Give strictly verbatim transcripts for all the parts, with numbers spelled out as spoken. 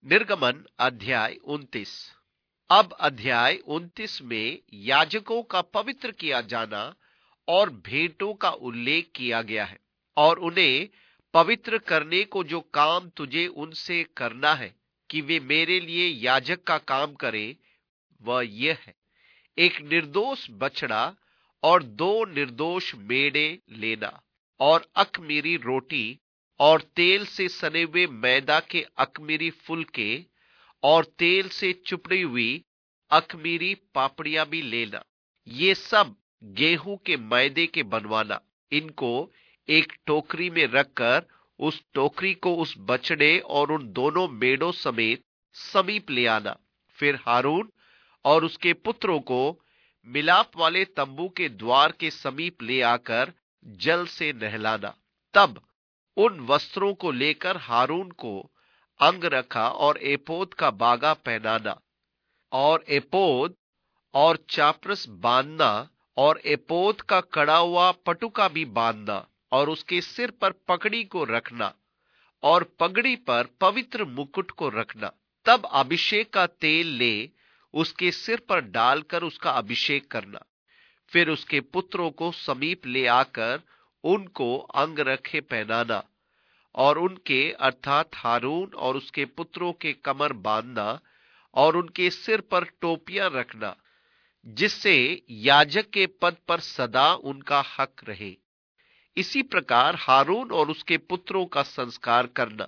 निर्गमन अध्याय उनतीस। अब अध्याय उनतीस में याजकों का पवित्र किया जाना और भेंटों का उल्लेख किया गया है और उन्हें पवित्र करने को जो काम तुझे उनसे करना है कि वे मेरे लिए याजक का काम करें, वह यह है, एक निर्दोष बछड़ा और दो निर्दोष मेढ़े लेना और अख़मीरी रोटी और तेल से सने हुए मैदा के अख़मीरी फुलके और तेल से चुपड़ी हुई अख़मीरी पापड़ियां भी लेना। ये सब गेहूं के मैदे के बनवाना। इनको एक टोकरी में रखकर उस टोकरी को उस बछड़े और उन दोनों मेढ़ों समेत समीप ले आना। फिर हारून और उसके पुत्रों को मिलाप वाले तंबू के द्वार के समीप ले आकर जल से नहलाना। तब उन वस्त्रों को लेकर हारून को अंगरखा और एपोद का बागा पहनाना और एपोद और चापरस बांधना और एपोद का कड़ा हुआ पटुका भी बांधना और उसके सिर पर पगड़ी को रखना और पगड़ी पर पवित्र मुकुट को रखना। तब अभिषेक का तेल ले उसके सिर पर डालकर उसका अभिषेक करना। फिर उसके पुत्रों को समीप ले आकर उनको अंगरखे पहनाना और उनके अर्थात हारून और उसके पुत्रों के कमर बांधना और उनके सिर पर टोपियां रखना, जिससे याजक के पद पर सदा उनका हक रहे। इसी प्रकार हारून और उसके पुत्रों का संस्कार करना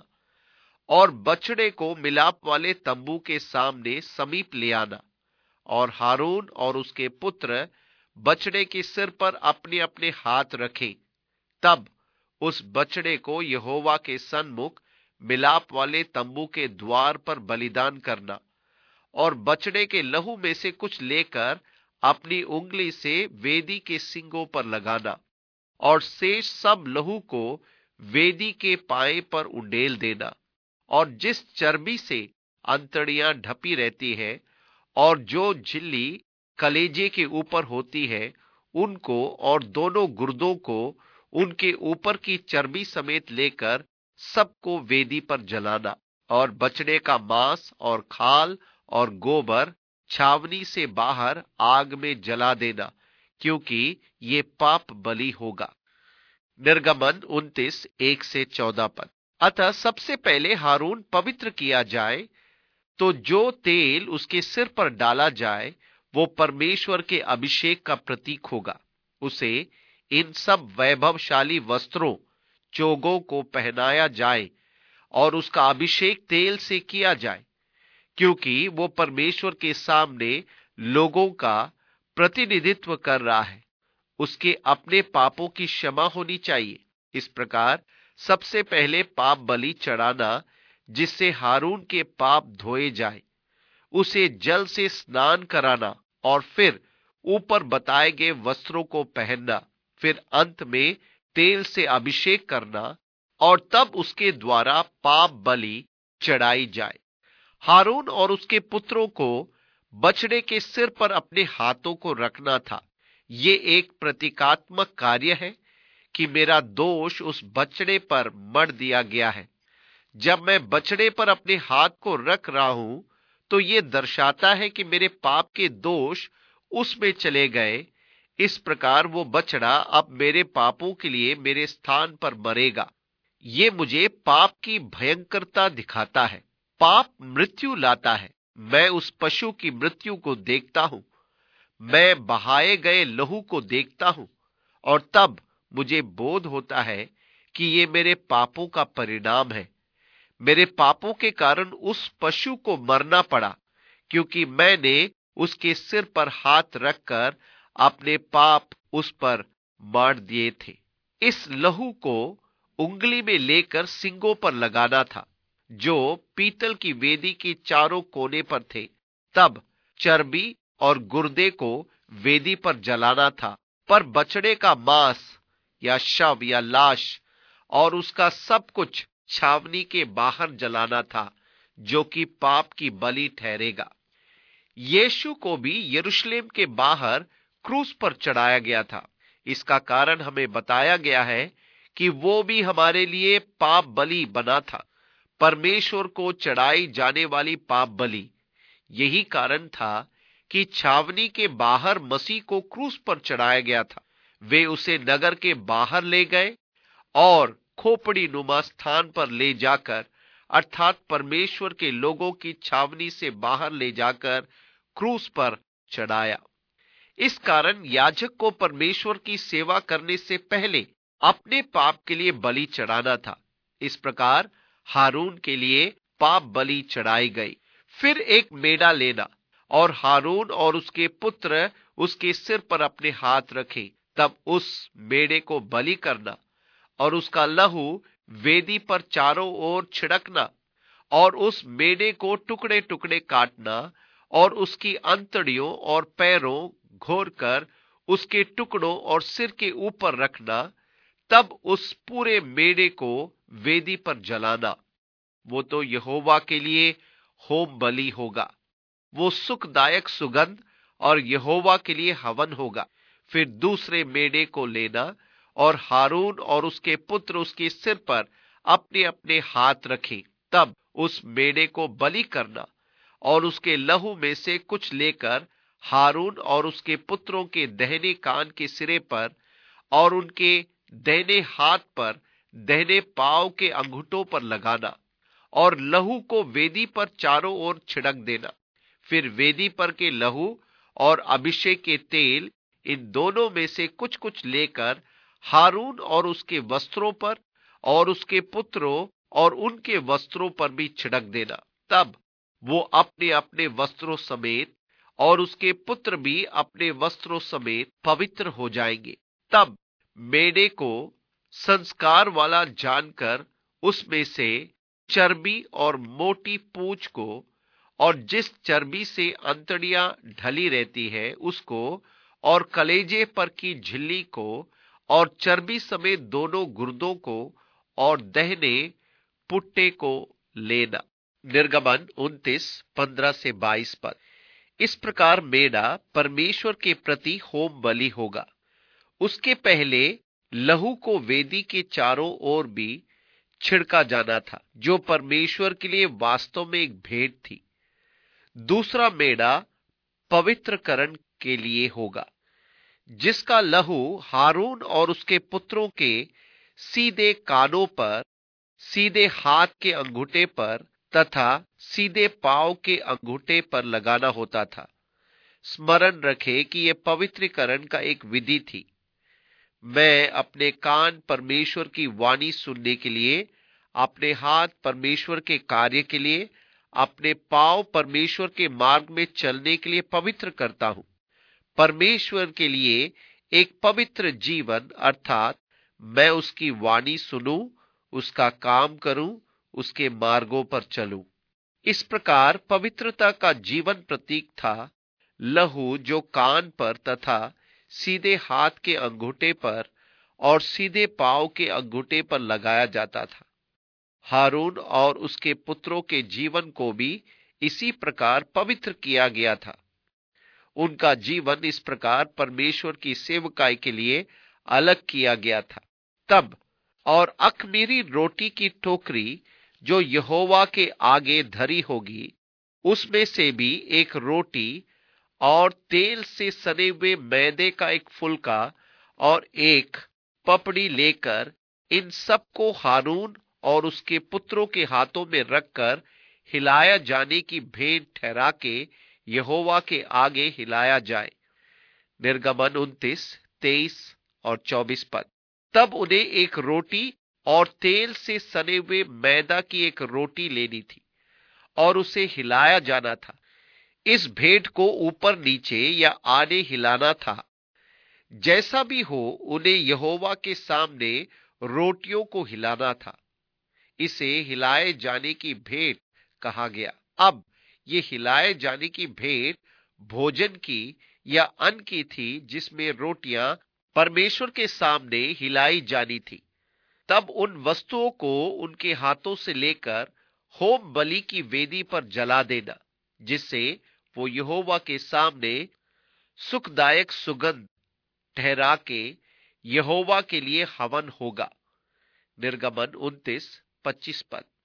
और बछड़े को मिलाप वाले तंबू के सामने समीप ले आना और हारून और उसके पुत्र बछड़े के सिर पर अपने अपने हाथ रखें। तब उस बछड़े को यहोवा के सन्मुख मिलाप वाले तंबू के द्वार पर बलिदान करना और बछड़े के लहू में से कुछ लेकर अपनी उंगली से वेदी के सींगों पर लगाना और शेष सब लहू को वेदी के पाए पर उंडेल देना। और जिस चर्बी से अंतड़ियां ढपी रहती है और जो झिल्ली कलेजे के ऊपर होती है, उनको और दोनों गुर्दों को उनके ऊपर की चर्बी समेत लेकर सबको वेदी पर जलाना और बछड़े का मांस और खाल और गोबर छावनी से बाहर आग में जला देना, क्योंकि ये पाप बलि होगा। निर्गमन उनतीस एक से चौदह पद। अतः सबसे पहले हारून पवित्र किया जाए तो जो तेल उसके सिर पर डाला जाए वो परमेश्वर के अभिषेक का प्रतीक होगा। उसे इन सब वैभवशाली वस्त्रों चोगों को पहनाया जाए और उसका अभिषेक तेल से किया जाए, क्योंकि वो परमेश्वर के सामने लोगों का प्रतिनिधित्व कर रहा है। उसके अपने पापों की क्षमा होनी चाहिए। इस प्रकार सबसे पहले पाप बलि चढ़ाना, जिससे हारून के पाप धोए जाए, उसे जल से स्नान कराना और फिर ऊपर बताए गए वस्त्रों को पहनना, फिर अंत में तेल से अभिषेक करना और तब उसके द्वारा पाप बलि चढ़ाई जाए। हारून और उसके पुत्रों को बछड़े के सिर पर अपने हाथों को रखना था। ये एक प्रतीकात्मक कार्य है कि मेरा दोष उस बछड़े पर मढ़ दिया गया है। जब मैं बछड़े पर अपने हाथ को रख रहा हूं तो ये दर्शाता है कि मेरे पाप के दोष उसमें चले गए। इस प्रकार वो बछड़ा अब मेरे पापों के लिए मेरे स्थान पर मरेगा। ये मुझे पाप की भयंकरता दिखाता है। पाप मृत्यु लाता है। मैं उस पशु की मृत्यु को देखता हूं, मैं बहाए गए लहू को देखता हूं और तब मुझे बोध होता है कि ये मेरे पापों का परिणाम है। मेरे पापों के कारण उस पशु को मरना पड़ा, क्योंकि मैंने उसके सिर पर हाथ रखकर अपने पाप उस पर मार दिए थे। इस लहू को उंगली में लेकर सींगों पर लगाना था, जो पीतल की वेदी के चारों कोने पर थे। तब चर्बी और गुर्दे को वेदी पर जलाना था, पर बछड़े का मांस या शव या लाश और उसका सब कुछ छावनी के बाहर जलाना था, जो कि पाप की बलि ठहरेगा। यीशु को भी यरूशलेम के बाहर क्रूस पर चढ़ाया गया था। इसका कारण हमें बताया गया है कि वो भी हमारे लिए पाप बलि बना था, परमेश्वर को चढ़ाई जाने वाली पाप बलि। यही कारण था कि छावनी के बाहर मसीह को क्रूस पर चढ़ाया गया था। वे उसे नगर के बाहर ले गए और खोपड़ी नुमा स्थान पर ले जाकर, अर्थात परमेश्वर के लोगों की छावनी से बाहर ले जाकर क्रूस पर चढ़ाया। इस कारण याजक को परमेश्वर की सेवा करने से पहले अपने पाप के लिए बलि चढ़ाना था। इस प्रकार हारून के लिए पाप बलि चढ़ाई गई। फिर एक मेढ़ा लेना और हारून और उसके पुत्र उसके सिर पर अपने हाथ रखें। तब उस मेढ़े को बलि करना और उसका लहू वेदी पर चारों ओर छिड़कना और उस मेढ़े को टुकड़े टुकड़े काटना और उसकी अंतड़ियों और पैरों घोरकर उसके टुकड़ों और सिर के ऊपर रखना। तब उस पूरे मेढ़े को वेदी पर जलाना। वो तो यहोवा के लिए होम बलि होगा। वो सुखदायक सुगंध और यहोवा के लिए हवन होगा। फिर दूसरे मेढ़े को लेना और हारून और उसके पुत्र उसके सिर पर अपने अपने हाथ रखें। तब उस मेढ़े को बलि करना और उसके लहू में से कुछ लेकर हारून और उसके पुत्रों के दाहिने कान के सिरे पर और उनके दाहिने हाथ पर दाहिने पांव के अंगूठों पर लगाना और लहू को वेदी पर चारों ओर छिड़क देना। फिर वेदी पर के लहू और अभिषेक के तेल, इन दोनों में से कुछ कुछ लेकर हारून और उसके वस्त्रों पर और उसके पुत्रों और उनके वस्त्रों पर भी छिड़क देना। तब वो अपने अपने वस्त्रों समेत और उसके पुत्र भी अपने वस्त्रों समेत पवित्र हो जाएंगे। तब मेढ़े को संस्कार वाला जानकर उसमें से चर्बी और मोटी पूंछ को और जिस चर्बी से अंतड़ियां ढली रहती है उसको और कलेजे पर की झिल्ली को और चर्बी समेत दोनों गुर्दों को और दाहिने पुट्टे को लेना। निर्गमन उनतीस पंद्रह से बाईस पद। इस प्रकार मेढ़ा परमेश्वर के प्रति होम बलि होगा। उसके पहले लहू को वेदी के चारों ओर भी छिड़का जाना था, जो परमेश्वर के लिए वास्तव में एक भेंट थी। दूसरा मेढ़ा पवित्रकरण के लिए होगा, जिसका लहू हारून और उसके पुत्रों के सीधे कानों पर, सीधे हाथ के अंगूठे पर तथा सीधे पांव के अंगूठे पर लगाना होता था। स्मरण रखें कि यह पवित्रीकरण का एक विधि थी। मैं अपने कान परमेश्वर की वाणी सुनने के लिए, अपने हाथ परमेश्वर के कार्य के लिए, अपने पांव परमेश्वर के मार्ग में चलने के लिए पवित्र करता हूं। परमेश्वर के लिए एक पवित्र जीवन अर्थात मैं उसकी वाणी सुनूं, उसका काम करूं, उसके मार्गों पर चलूं। इस प्रकार पवित्रता का जीवन प्रतीक था लहू, जो कान पर तथा सीधे हाथ के अंगूठे पर और सीधे पांव के अंगूठे पर लगाया जाता था। हारून और उसके पुत्रों के जीवन को भी इसी प्रकार पवित्र किया गया था। उनका जीवन इस प्रकार परमेश्वर की सेवकाई के लिए अलग किया गया था। तब और अख़मीरी रोटी की टोकरी जो यहोवा के आगे धरी होगी, उसमें से भी एक रोटी और तेल से सने हुए मैदे का एक फुलका और एक पपड़ी लेकर इन सबको हारून और उसके पुत्रों के हाथों में रखकर हिलाया जाने की भेंट ठहरा के यहोवा के आगे हिलाया जाए। निर्गमन उनतीस तेईस और चौबीस पद। तब उन्हें एक रोटी और तेल से सने हुए मैदा की एक रोटी लेनी थी और उसे हिलाया जाना था। इस भेंट को ऊपर नीचे या आने हिलाना था। जैसा भी हो, उन्हें यहोवा के सामने रोटियों को हिलाना था। इसे हिलाए जाने की भेंट कहा गया। अब ये हिलाए जाने की भेंट भोजन की या अन्न की थी, जिसमें रोटियां परमेश्वर के सामने हिलाई जानी थी। तब उन वस्तुओं को उनके हाथों से लेकर होम बलि की वेदी पर जला देना, जिससे वो यहोवा के सामने सुखदायक सुगंध ठहरा के यहोवा के लिए हवन होगा। निर्गमन उनतीस पच्चीस पद।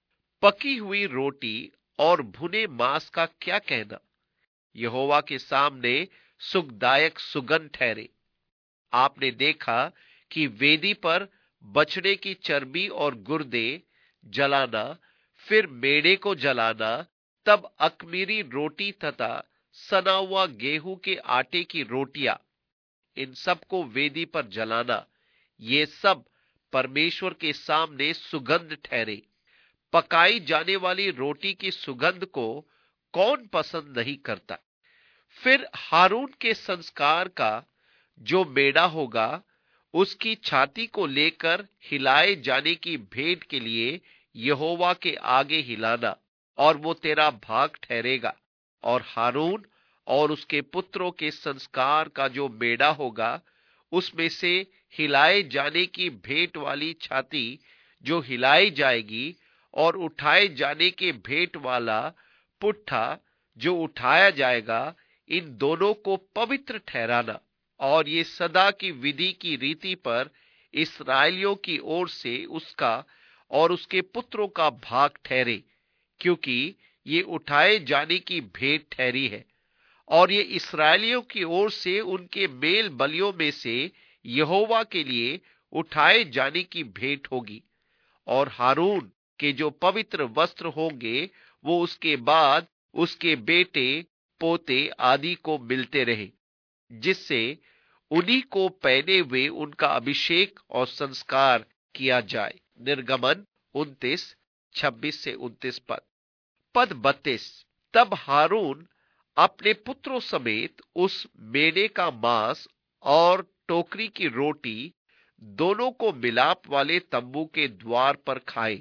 पकी हुई रोटी और भुने मांस का क्या कहना? यहोवा के सामने सुखदायक सुगंध ठहरे। आपने देखा कि वेदी पर बछड़े की चर्बी और गुर्दे जलाना, फिर मेढ़े को जलाना, तब अखमीरी रोटी तथा सना हुआ गेहूं के आटे की रोटियां, इन सब को वेदी पर जलाना, ये सब परमेश्वर के सामने सुगंध ठहरे। पकाई जाने वाली रोटी की सुगंध को कौन पसंद नहीं करता? फिर हारून के संस्कार का जो मेढ़ा होगा, उसकी छाती को लेकर हिलाए जाने की भेंट के लिए यहोवा के आगे हिलाना, और वो तेरा भाग ठहरेगा। और हारून और उसके पुत्रों के संस्कार का जो मेढ़ा होगा, उसमें से हिलाए जाने की भेंट वाली छाती जो हिलाई जाएगी, और उठाए जाने के भेंट वाला पुट्ठा जो उठाया जाएगा, इन दोनों को पवित्र ठहराना। और ये सदा की विधि की रीति पर इस्राएलियों की ओर से उसका और उसके पुत्रों का भाग ठहरे, क्योंकि ये उठाए जाने की भेंट ठहरी है। और ये इस्राएलियों की ओर से उनके मेल बलियों में से यहोवा के लिए उठाए जाने की भेंट होगी। और हारून के जो पवित्र वस्त्र होंगे, वो उसके बाद उसके बेटे पोते आदि को मिलते रहे, जिससे उन्हीं को पहने हुए उनका अभिषेक और संस्कार किया जाए। निर्गमन उनतीस छब्बीस से उनतीस पद। पद बत्तीस। तब हारून अपने पुत्रों समेत उस मेढ़े का मांस और टोकरी की रोटी दोनों को मिलाप वाले तंबू के द्वार पर खाए,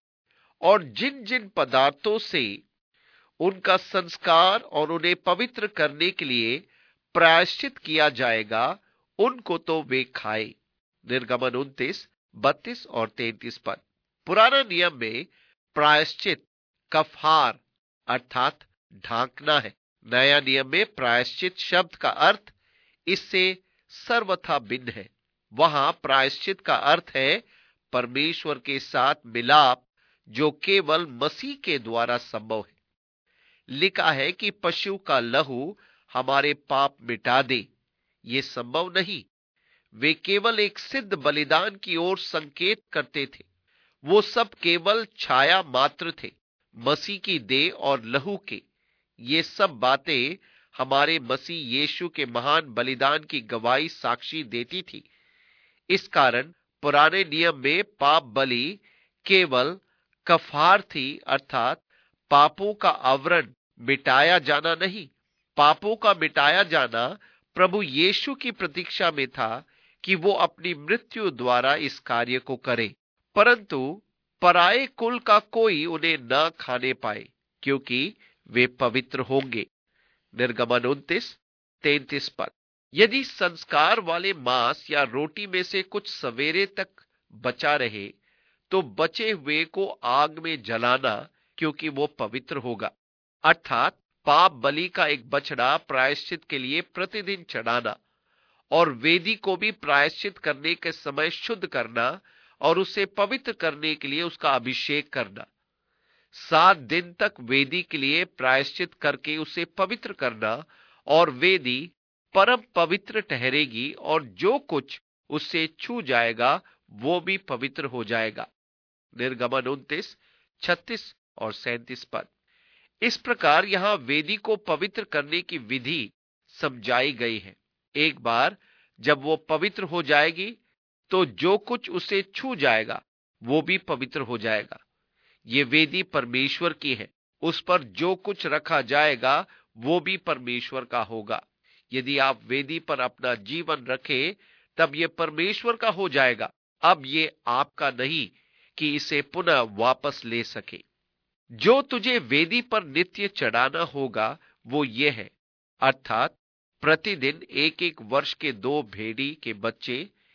और जिन जिन पदार्थों से उनका संस्कार और उन्हें पवित्र करने के लिए प्रायश्चित किया जाएगा, उनको तो वे खाए। निर्गमन उनतीस बत्तीस और तैंतीस पद। पुराना नियम में प्रायश्चित कफार अर्थात ढांकना है। नया नियम में प्रायश्चित शब्द का अर्थ इससे सर्वथा भिन्न है। वहां प्रायश्चित का अर्थ है परमेश्वर के साथ मिलाप, जो केवल मसीह के द्वारा संभव है। लिखा है कि पशु का लहू हमारे पाप मिटा दे, ये संभव नहीं। वे केवल एक सिद्ध बलिदान की ओर संकेत करते थे। वो सब केवल छाया मात्र थे मसीह की देह और लहू के। ये सब बातें हमारे मसीह यीशु के महान बलिदान की गवाही साक्षी देती थी। इस कारण पुराने नियम में पाप बलि केवल कफार थी, अर्थात पापों का आवरण मिटाया जाना नहीं। पापों का मिटाया जाना प्रभु यीशु की प्रतीक्षा में था कि वो अपनी मृत्यु द्वारा इस कार्य को करे, परंतु पराये कुल का कोई उन्हें न खाने पाए, क्योंकि वे पवित्र होंगे। निर्गमन उनतीस तैंतीस पद। यदि संस्कार वाले मांस या रोटी में से कुछ सवेरे तक बचा रहे, तो बचे हुए को आग में जलाना, क्योंकि वो पवित्र होगा। अर्थात पाप बलि का एक बछड़ा प्रायश्चित के लिए प्रतिदिन चढ़ाना, और वेदी को भी प्रायश्चित करने के समय शुद्ध करना और उसे पवित्र करने के लिए उसका अभिषेक करना। सात दिन तक वेदी के लिए प्रायश्चित करके उसे पवित्र करना, और वेदी परम पवित्र ठहरेगी, और जो कुछ उससे छू जाएगा वो भी पवित्र हो जाएगा। निर्गमन उनतीस छत्तीस और सैंतीस पद। इस प्रकार यहां वेदी को पवित्र करने की विधि समझाई गई है। एक बार जब वो पवित्र हो जाएगी, तो जो कुछ उसे छू जाएगा वो भी पवित्र हो जाएगा। ये वेदी परमेश्वर की है, उस पर जो कुछ रखा जाएगा वो भी परमेश्वर का होगा। यदि आप वेदी पर अपना जीवन रखें, तब ये परमेश्वर का हो जाएगा। अब ये आपका नहीं कि इसे पुनः वापस ले सके। जो तुझे वेदी पर नित्य चढ़ाना होगा वो ये है, अर्थात प्रतिदिन एक एक वर्ष के दो भेड़ी के बच्चे,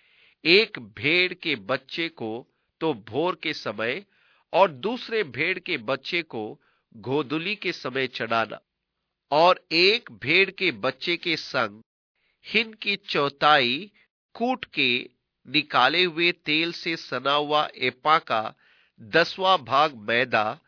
एक भेड़ के बच्चे को तो भोर के समय और दूसरे भेड़ के बच्चे को गोधूली के समय चढ़ाना, और एक भेड़ के बच्चे के संग हिन की चौथाई कूट के निकाले हुए तेल से सना हुआ एपा का दसवां भाग मैदा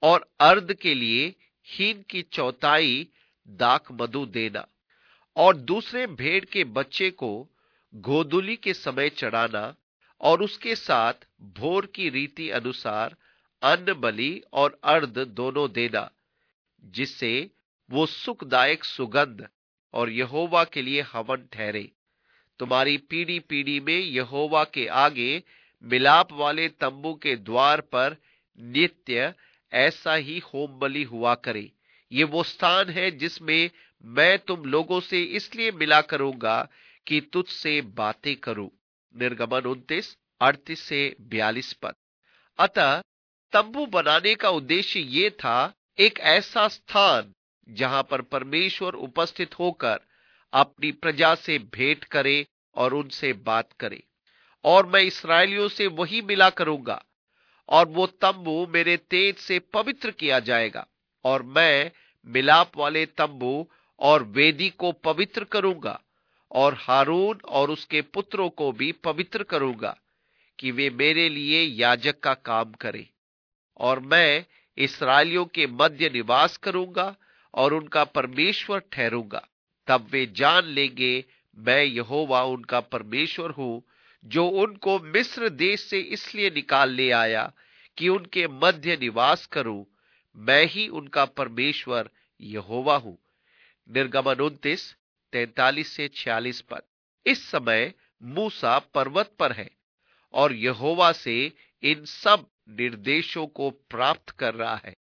और अर्ध के लिए हीन की चौथाई दाख मधु देना, और दूसरे भेड़ के बच्चे को गोधूली के समय चढ़ाना, और उसके साथ भोर की रीति अनुसार अन्न बलि और अर्ध दोनों देना, जिससे वो सुखदायक सुगंध और यहोवा के लिए हवन ठहरे। तुम्हारी पीढ़ी पीढ़ी में यहोवा के आगे मिलाप वाले तंबू के द्वार पर नित्य ऐसा ही होम बलि हुआ करे। ये वो स्थान है जिसमें मैं तुम लोगों से इसलिए मिला करूंगा कि तुझसे बातें करूं। निर्गमन उनतीस अड़तीस से बयालीस पद। अतः तंबू बनाने का उद्देश्य ये था, एक ऐसा स्थान जहां पर परमेश्वर उपस्थित होकर अपनी प्रजा से भेंट करे और उनसे बात करे। और मैं इस्राएलियों से वही मिला करूंगा, और वो तंबू मेरे तेज से पवित्र किया जाएगा, और मैं मिलाप वाले तंबू और वेदी को पवित्र करूंगा, और हारून और उसके पुत्रों को भी पवित्र करूंगा कि वे मेरे लिए याजक का काम करें। और मैं इस्राएलियों के मध्य निवास करूंगा और उनका परमेश्वर ठहरूंगा। तब वे जान लेंगे मैं यहोवा उनका परमेश्वर हूं, जो उनको मिस्र देश से इसलिए निकाल ले आया कि उनके मध्य निवास करूं। मैं ही उनका परमेश्वर यहोवा हूं। निर्गमन उनतीस तैंतालीस से छियालीस पद। इस समय मूसा पर्वत पर है और यहोवा से इन सब निर्देशों को प्राप्त कर रहा है।